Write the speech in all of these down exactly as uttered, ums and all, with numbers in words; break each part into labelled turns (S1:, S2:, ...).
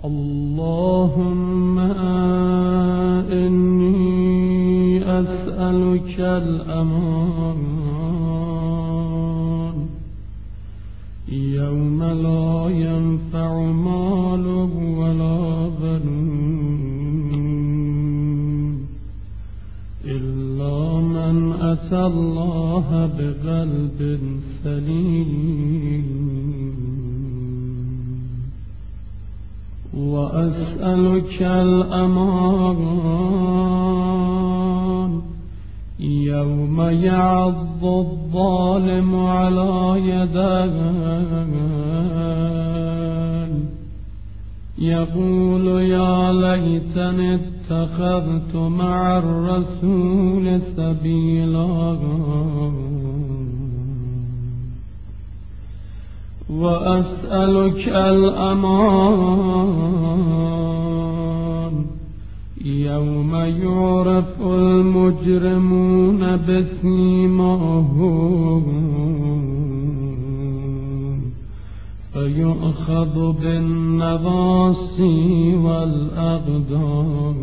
S1: اللهم إني أسألك الأمان يوم لا ينفع مال ولا بنون إلا من أتى الله بقلب سليم. وأسألك الأمان يوم يعض الظالم على يديه يقول يا ليتني اتخذت مع الرسول سبيلا. وأسألك الأمان يوم يعرف المجرمون بسيماهم فيؤخذ بالنواصي والأقدام.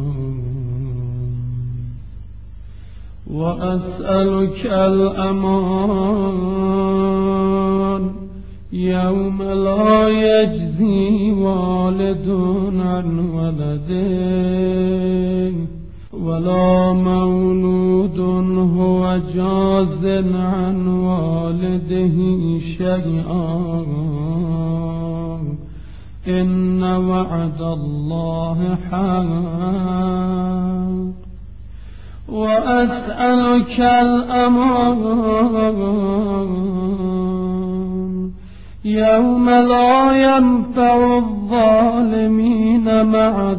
S1: وأسألك الأمان يوم لا يجزي والد عن ولده ولا مولود هو جاز عن والده شيئا إن وعد الله حق. وأسألك الأمان يوم لا ينفع الظالمين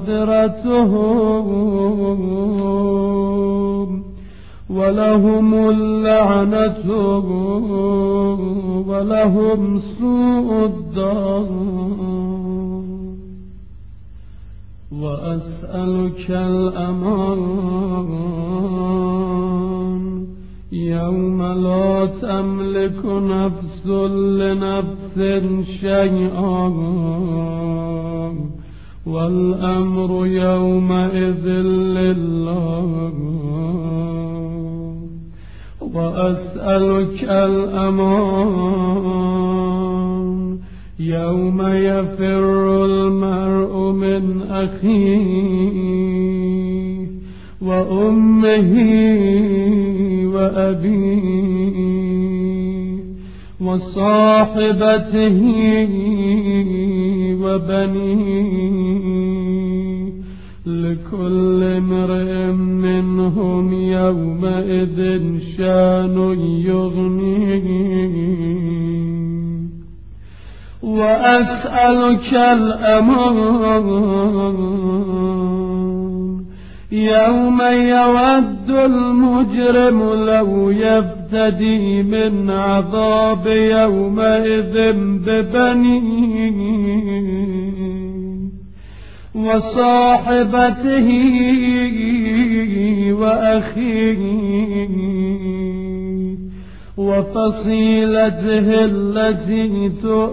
S1: معذرتهم ولهم اللعنة ولهم سوء الدار. وأسألك الأمان يوم لا تملك نفس لنفس شيئا والأمر يومئذ لله. وأسألك الأمان يوم يفر المرء من أخيه وأمه وأبيه وصاحبته وبنيه لكل امرئ منهم يومئذ شان يغنيه. وأسألك الأمان يوم يود المجرم لو يفتدي من عذاب يومئذ ببنيه وصاحبته وأخيه وفصيلته التي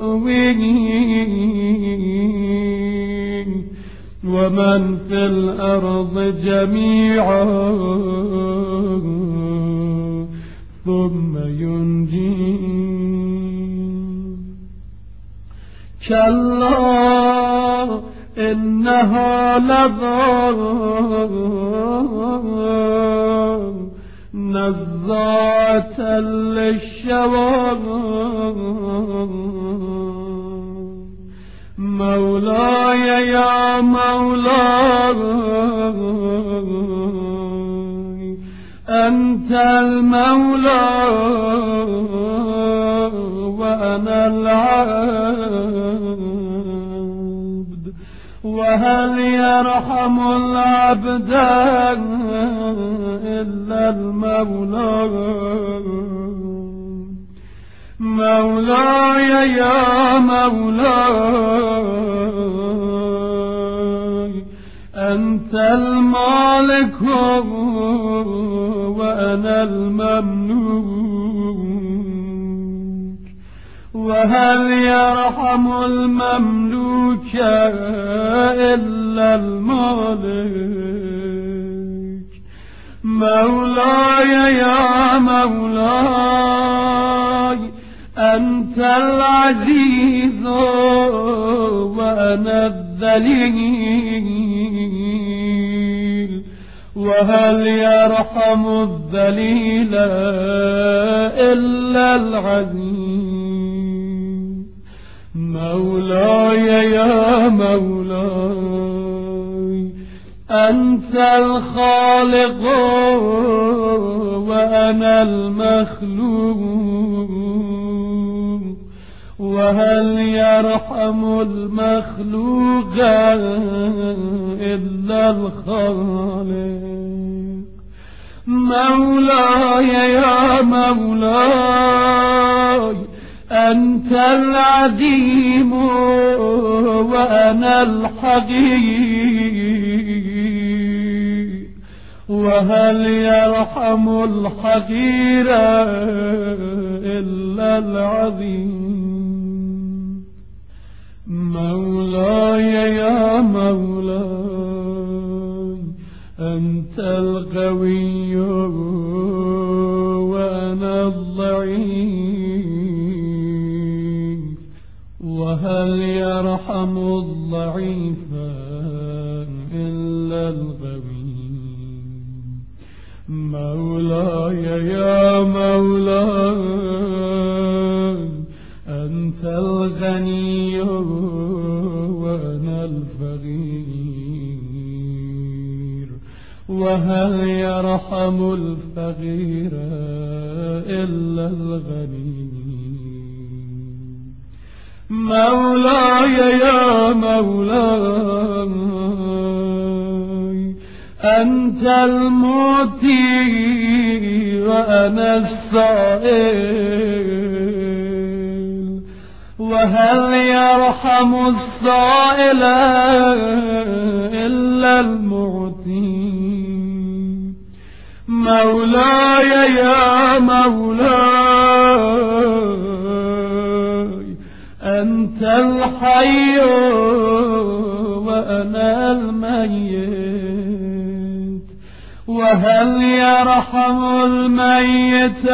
S1: تؤويه ومن في الأرض جميعا ثم ينجيه. كلا إنها لظى نزاعة للشوى مولاي يا مولاي أنت المولى وأنا العبد وهل يرحم العبد إلا المولى. مولاي يا مولاي أنت المالك وأنا المملوك وهل يرحم المملوك إلا المالك؟ مولاي يا مولاي أنت العزيز وأنا الذليل، وهل يرحم الذليل إلا العزيز؟ مولاي يا مولاي أنت الخالق وأنا المخلوق، وهل يرحم المخلوق إلا الخالق؟ مولاي يا مولاي أنت العديم وأنا الحقير، وهل يرحم الحقير إلا العظيم؟ مولاي يا مولاي أنت القوي وأنا الضعيف، وهل يرحم الضعيف إلا القوي؟ مولاي يا مولاي أنت الغني وأنا الفقير، وهل يرحم الفقير إلا الغني؟ مولاي يا مولاي أنت المعطي وأنا السائل، وهل يرحم السائل إلا المعطي؟ مولاي يا مولاي أنت الحي وأنا الميت، وهل يرحم الميت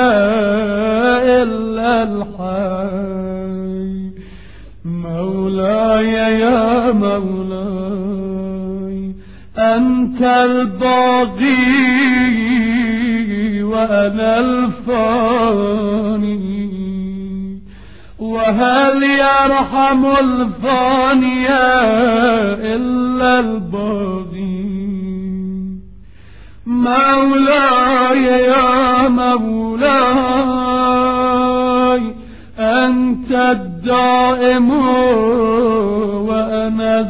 S1: إلا الحي؟ مولاي يا مولاي أنت الباقي وأنا الفاني، وهل يرحم الفاني إلا الباقي؟ مولاي يا مولاي أنت الدائم وأنا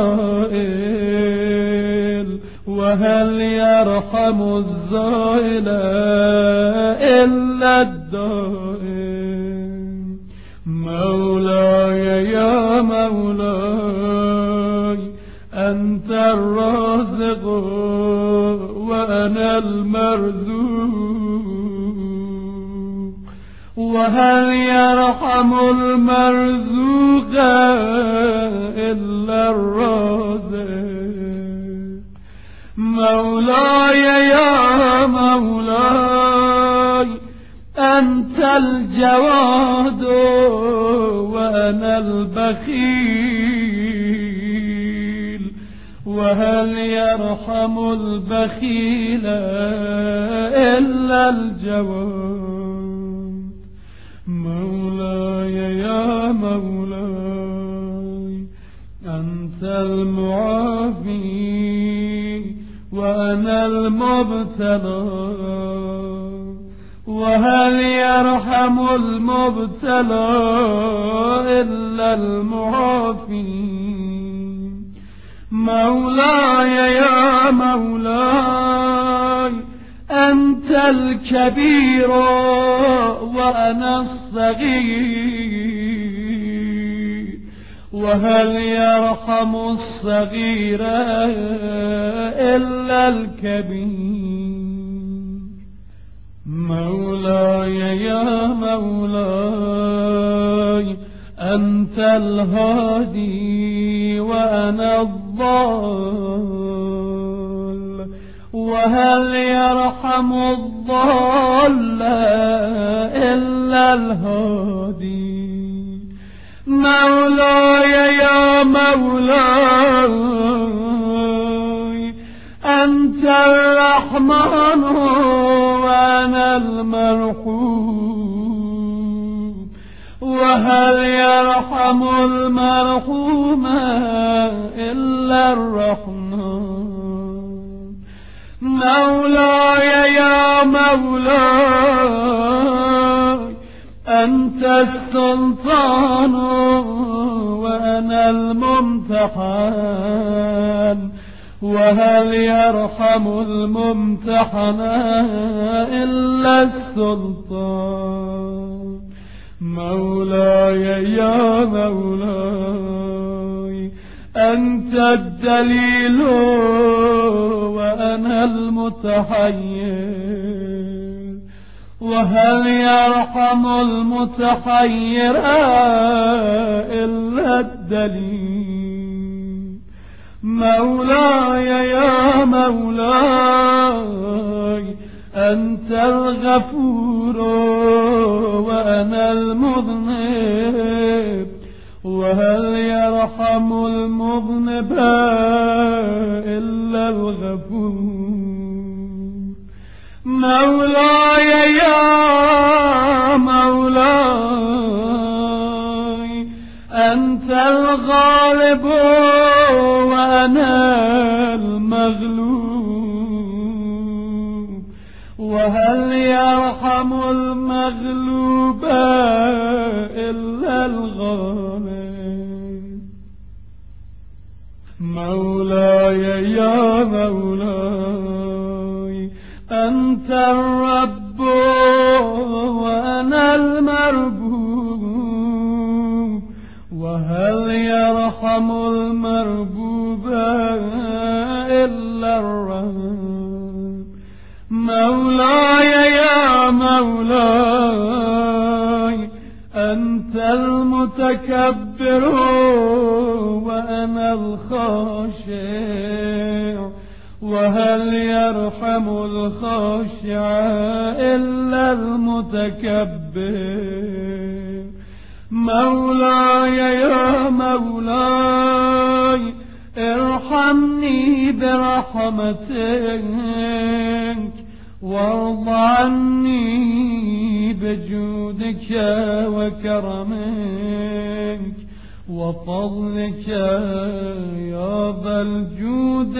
S1: الزائل، وهل يرحم الزائل إلا الدائم؟ مولاي يا مولاي أنت الرازق وأنا المرزوق، وهل يرحم المرزوق إلا الرازق؟ مولاي يا مولاي أنت الجواد وأنا البخيل، وهل يرحم البخيل إلا الجواد؟ مولاي يا مولاي أنت المعافي وأنا المبتلى، وهل يرحم المبتلى إلا المعافي؟ مولاي يا مولاي أنت الكبير وأنا الصغير، وهل يرحم الصغير إلا الكبير؟ مولاي يا مولاي أنت الهادي وأنا الضال، وهل يرحم الضال إلا الهادي. مولاي يا مولاي أنت الرحمن وأنا المرحوم، وهل يرحم المرحوم إلا الرحمن. مولاي يا مولاي أنت السلطان وأنا الممتحن، وهل يرحم الممتحن إلا السلطان. مولاي يا مولاي أنت الدليل وأنا المتحير، وهل يرحم المتحير إلا الدليل. مولاي يا مولاي أنت الغفور وأنا المذنب، وهل يرحم المذنب إلا الغفور. مولاي يا مولاي أنت الغالب وأنا المغلوب، وهل يرحم المغلوب إلا الغالب. مولاي يا مولاي أنت الرب وأنا المربوب، وهل يرحم المربوب إلا الرب. مولاي يا مولاي أنت المتكبر وأنا الخاشع، وهل يرحم الخاشع إلا المتكبر. مولاي يا مولاي ارحمني برحمتك، وارض عني بجودك وكرمك وفضلك يا ذا الجود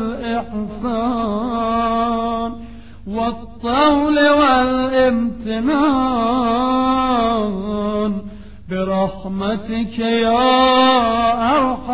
S1: والإحسان والطول والامتنان، برحمتك يا أرحم